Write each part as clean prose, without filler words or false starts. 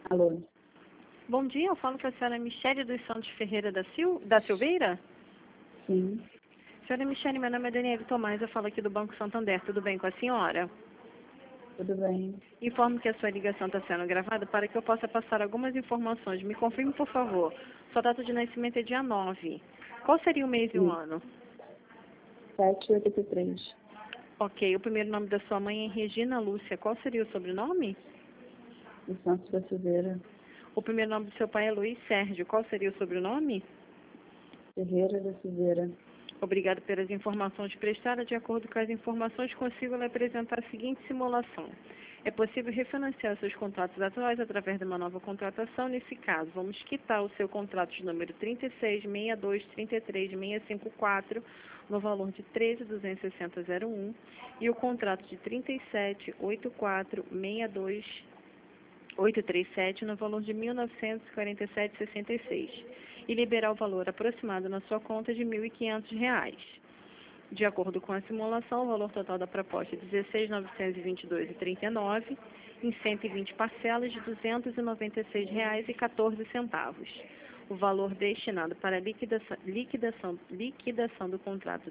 Alô? Bom dia, eu falo com a senhora Michele dos Santos Ferreira da Silveira? Sim, Senhora Michele, meu nome é Daniele Tomás, eu falo aqui do Banco Santander, tudo bem com a senhora? tudo bem. Informo que a sua ligação está sendo gravada para que eu possa passar algumas informações. Me confirme, por favor. Sua data de nascimento é dia 9. Qual seria o mês e o Sim. ano? 783. Ok, o primeiro nome da sua mãe é Regina Lúcia. Qual seria o sobrenome? Do Santos da Silveira. O primeiro nome do seu pai é Luiz Sérgio. Qual seria o sobrenome? Ferreira da Silveira. Obrigado pelas informações prestadas. De acordo com as informações, consigo lhe apresentar a seguinte simulação. É possível refinanciar seus contratos atuais através de uma nova contratação. Nesse caso, vamos quitar o seu contrato de número 3662333654 no valor de 13.260,01 e o contrato de 37.8462.837 no valor de 1.947,66 e liberar o valor aproximado na sua conta de R$ 1.500. De acordo com a simulação, o valor total da proposta é R$ 16.922,39 em 120 parcelas de R$ 296,14. O valor destinado para a liquidação do contrato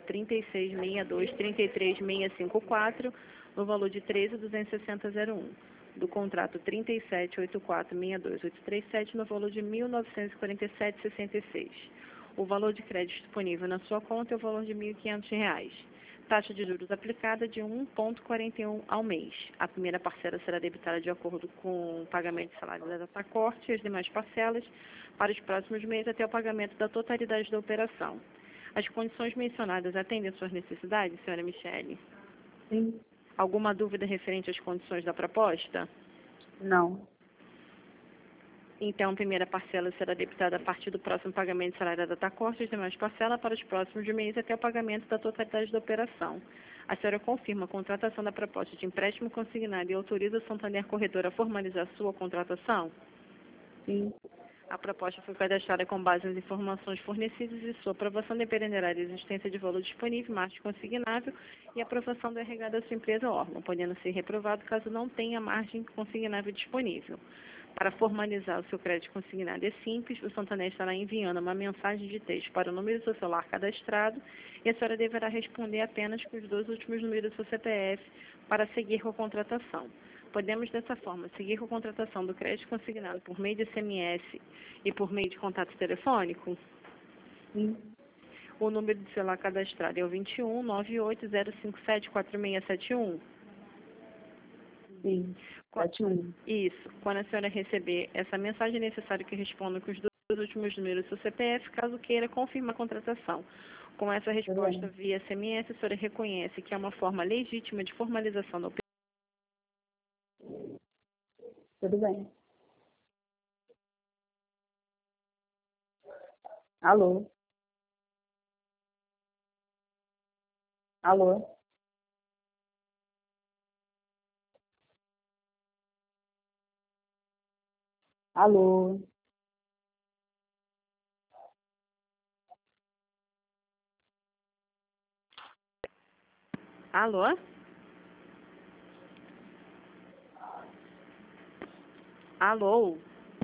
3662336654 no valor de 13.260,01. Do contrato 37.8462.837 no valor de R$ 1.947,66. O valor de crédito disponível na sua conta é o valor de R$ 1.500. Taxa de juros aplicada de 1,41 ao mês. A primeira parcela será debitada de acordo com o pagamento de salário da data corte e as demais parcelas para os próximos meses até o pagamento da totalidade da operação. As condições mencionadas atendem às suas necessidades, senhora Michele? Sim. Alguma dúvida referente às condições da proposta? Não. Então, a primeira parcela será debitada a partir do próximo pagamento de salário da data corte e as demais parcelas para os próximos meses até o pagamento da totalidade da operação. A senhora confirma a contratação da proposta de empréstimo consignado e autoriza a Santander Corretora a formalizar sua contratação? Sim. A proposta foi cadastrada com base nas informações fornecidas e sua aprovação dependerá da existência de valor disponível, margem consignável e aprovação do RH da sua empresa ou órgão, podendo ser reprovado caso não tenha margem consignável disponível. Para formalizar o seu crédito consignado é simples, o Santander estará enviando uma mensagem de texto para o número do seu celular cadastrado e a senhora deverá responder apenas com os 2 últimos números do seu CPF para seguir com a contratação. Podemos, dessa forma, seguir com a contratação do crédito consignado por meio de SMS e por meio de contato telefônico? Sim. O número do celular cadastrado é o 21 98057 4671. Sim. 71. Isso. Quando a senhora receber essa mensagem, é necessário que responda com os 2 últimos números do seu CPF, caso queira confirmar a contratação. Com essa resposta via SMS, a senhora reconhece que é uma forma legítima de formalização da operação. Tudo bem. Alô? Alô? Alô? Alô? Alô?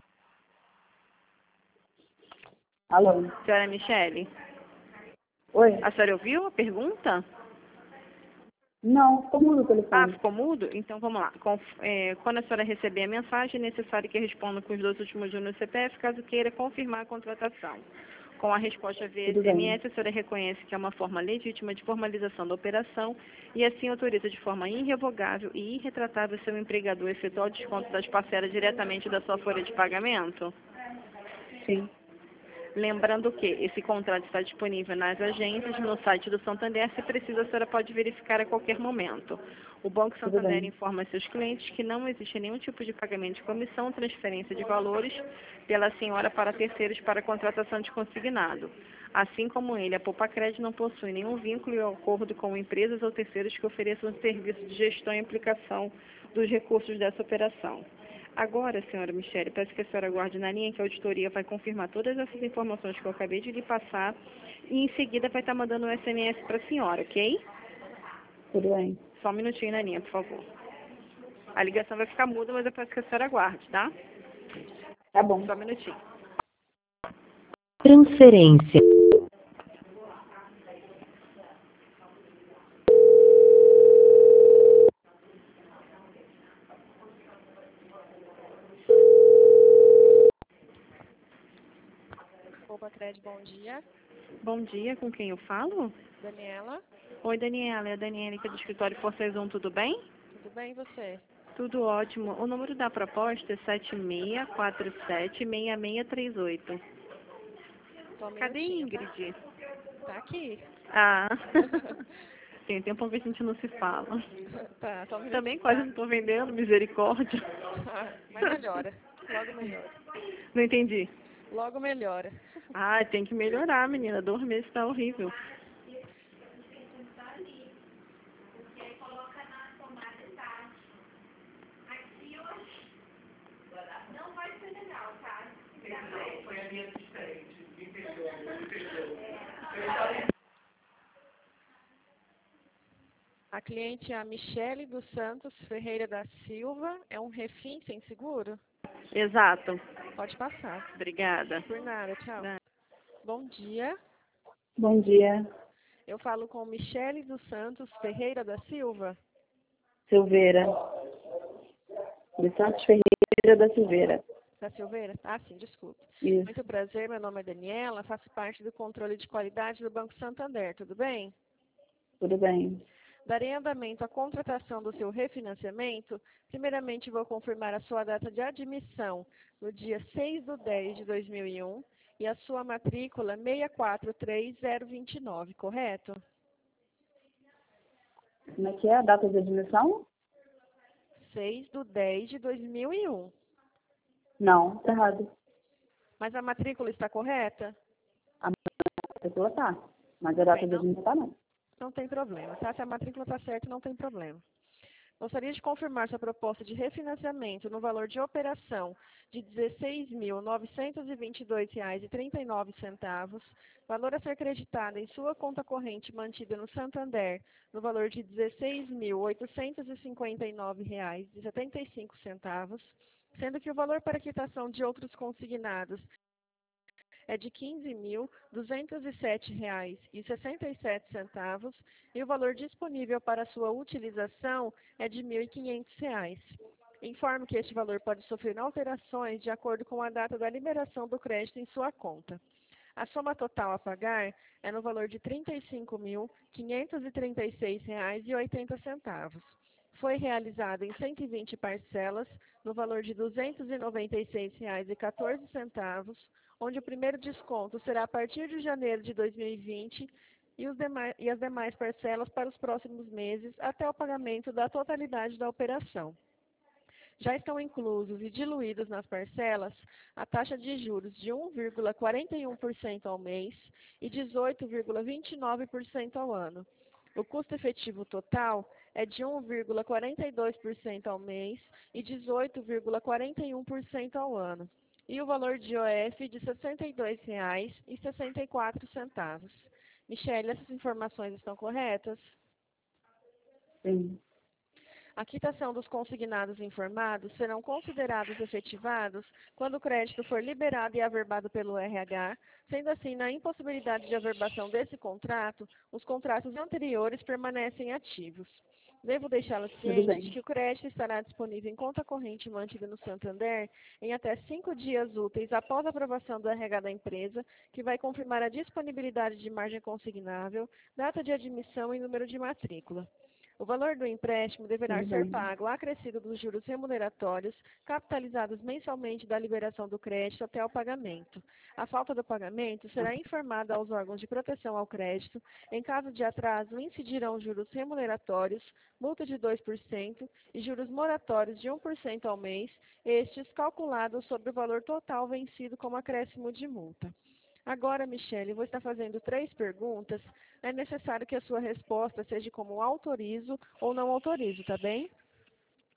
Alô? Senhora Michele? Oi? A senhora ouviu a pergunta? Não, ficou mudo o Ah, telefone. ficou mudo? Então vamos lá. Quando a senhora receber a mensagem, é necessário que responda com os 2 últimos números do CPF, caso queira confirmar a contratação. Com a resposta via Tudo bem. SMS, a senhora reconhece que é uma forma legítima de formalização da operação e assim autoriza de forma irrevogável e irretratável seu empregador a efetuar o desconto das parcelas diretamente da sua folha de pagamento? Sim. Lembrando que esse contrato está disponível nas agências, no site do Santander. Se precisa, a senhora pode verificar a qualquer momento. O Banco Tudo Santander bem. informa a seus clientes que não existe nenhum tipo de pagamento de comissão, transferência de valores pela senhora para terceiros para contratação de consignado. Assim como ele, a Poupa Crédito não possui nenhum vínculo ou acordo com empresas ou terceiros que ofereçam serviço de gestão e aplicação dos recursos dessa operação. Agora, senhora Michele, peço que a senhora aguarde na linha que a auditoria vai confirmar todas essas informações que eu acabei de lhe passar e em seguida vai estar mandando um SMS para a senhora, ok? Tudo bem. Só um minutinho na linha, por favor. A ligação vai ficar muda, mas eu peço que a senhora aguarde, tá? Tá bom. Só um minutinho. Transferência. Opa, Cred, bom dia. Bom dia, com quem eu falo? Daniela, Oi, Daniela. É a Daniela do escritório Forcezon, tudo bem? tudo bem e você? Tudo ótimo. O número da proposta é 7647-6638. Só um Cadê minutinho, Ingrid? Tá aqui. Ah, tem tempo que a gente não se fala. Tá, só um minutinho. Também quase não estou vendendo, misericórdia. Tá. Mas melhora. Logo melhora. Não entendi. Logo melhora. Ah, tem que melhorar, menina. 2 meses está horrível. A cliente é a Michele dos Santos Ferreira da Silva. É um refim sem seguro? Exato. Pode passar. Obrigada. Por nada, tchau. Nada. Bom dia. Bom dia. Eu falo com Michele dos Santos Ferreira da Silva. Silveira. De Santos Ferreira da Silveira. Da Silveira? Ah, sim, desculpe. Isso. Muito prazer, meu nome é Daniela, faço parte do controle de qualidade do Banco Santander, tudo bem? Tudo bem. Darei andamento à contratação do seu refinanciamento. Primeiramente, vou confirmar a sua data de admissão no dia 6/10/2001 e a sua matrícula 643029, correto? Como é que é a data de admissão? 6/10/2001. Não, tá errado. Mas a matrícula está correta? A matrícula tá. Mas a data Bem, de admissão tá não. Não tem problema, tá? Se a matrícula está certa, não tem problema. Gostaria de confirmar sua proposta de refinanciamento no valor de operação de R$ 16.922,39, valor a ser creditado em sua conta corrente mantida no Santander no valor de R$ 16.859,75, sendo que o valor para quitação de outros consignados é de R$ 15.207,67 e o valor disponível para sua utilização é de R$ 1.500. Informo que este valor pode sofrer alterações de acordo com a data da liberação do crédito em sua conta. A soma total a pagar é no valor de R$ 35.536,80. Foi realizada em 120 parcelas, no valor de R$ 296,14, onde o primeiro desconto será a partir de janeiro de 2020 e as demais parcelas para os próximos meses, até o pagamento da totalidade da operação. Já estão inclusos e diluídos nas parcelas a taxa de juros de 1,41% ao mês e 18,29% ao ano. O custo efetivo total é de 1,42% ao mês e 18,41% ao ano. E o valor de IOF de R$ 62,64. Michele, essas informações estão corretas? Sim. A quitação dos consignados informados serão considerados efetivados quando o crédito for liberado e averbado pelo RH, sendo assim, na impossibilidade de averbação desse contrato, os contratos anteriores permanecem ativos. Devo deixá-la Tudo ciente bem. de que o crédito estará disponível em conta corrente mantida no Santander em até 5 dias úteis após a aprovação do RH da empresa, que vai confirmar a disponibilidade de margem consignável, data de admissão e número de matrícula. O valor do empréstimo deverá Tudo ser bem. pago acrescido dos juros remuneratórios, capitalizados mensalmente da liberação do crédito até o pagamento. A falta do pagamento será informada aos órgãos de proteção ao crédito. Em caso de atraso, incidirão juros remuneratórios, multa de 2% e juros moratórios de 1% ao mês, estes calculados sobre o valor total vencido como acréscimo de multa. Agora, Michele, vou estar fazendo 3 perguntas. É necessário que a sua resposta seja como autorizo ou não autorizo, tá bem?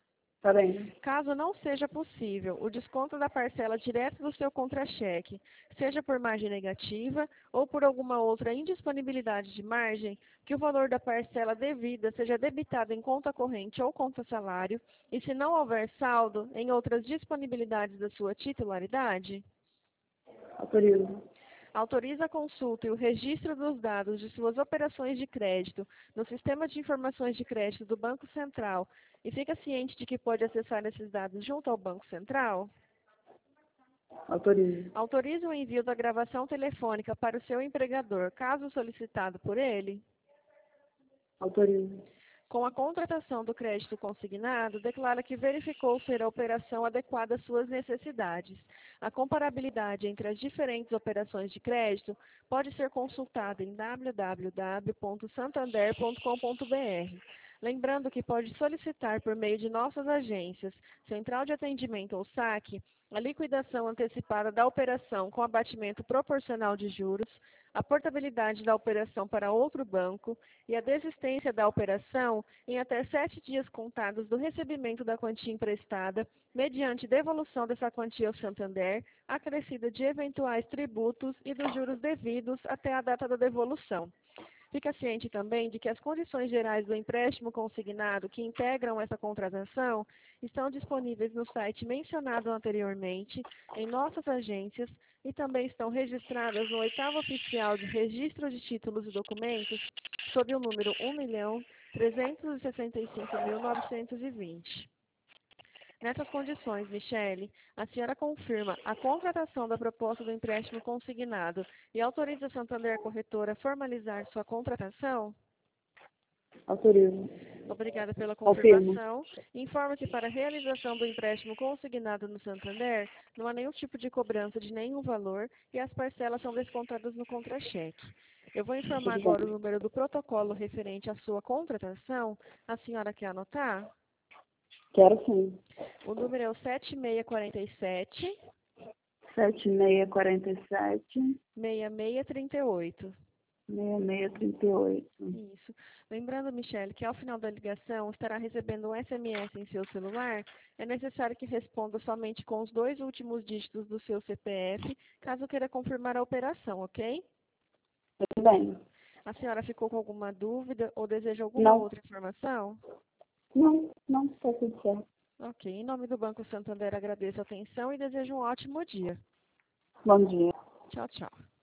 Tá bem. Caso não seja possível o desconto da parcela direto do seu contra-cheque, seja por margem negativa ou por alguma outra indisponibilidade de margem, que o valor da parcela devida seja debitado em conta corrente ou conta salário, e se não houver saldo em outras disponibilidades da sua titularidade, Autorizo. autoriza a consulta e o registro dos dados de suas operações de crédito no Sistema de Informações de Crédito do Banco Central e fica ciente de que pode acessar esses dados junto ao Banco Central? Autorizo. Autoriza o envio da gravação telefônica para o seu empregador, caso solicitado por ele? Autorizo. Com a contratação do crédito consignado, declara que verificou ser a operação adequada às suas necessidades. A comparabilidade entre as diferentes operações de crédito pode ser consultada em www.santander.com.br. Lembrando que pode solicitar por meio de nossas agências, Central de Atendimento ou SAC, a liquidação antecipada da operação com abatimento proporcional de juros, a portabilidade da operação para outro banco e a desistência da operação em até 7 dias contados do recebimento da quantia emprestada, mediante devolução dessa quantia ao Santander, acrescida de eventuais tributos e dos juros devidos até a data da devolução. Fica ciente também de que as condições gerais do empréstimo consignado que integram essa contratação estão disponíveis no site mencionado anteriormente, em nossas agências, e também estão registradas no 8º Oficial de Registro de Títulos e Documentos, sob o número 1.365.920. Nessas condições, Michele, a senhora confirma a contratação da proposta do empréstimo consignado e autoriza a Santander Corretora a formalizar sua contratação? Autorizo. Obrigada pela Confirmo. confirmação. Informo que para a realização do empréstimo consignado no Santander, não há nenhum tipo de cobrança de nenhum valor e as parcelas são descontadas no contra-cheque. Eu vou informar agora o número do protocolo referente à sua contratação. A senhora quer anotar? Quero sim. O número é o 7647 7647 6638. 6638. Isso. Lembrando, Michele, que ao final da ligação estará recebendo um SMS em seu celular. É necessário que responda somente com os 2 últimos dígitos do seu CPF, caso queira confirmar a operação, ok? Tudo bem. A senhora ficou com alguma dúvida ou deseja alguma Não. outra informação? Não, está tudo certo. Ok. Em nome do Banco Santander, agradeço a atenção e desejo um ótimo dia. Bom dia. Tchau, tchau.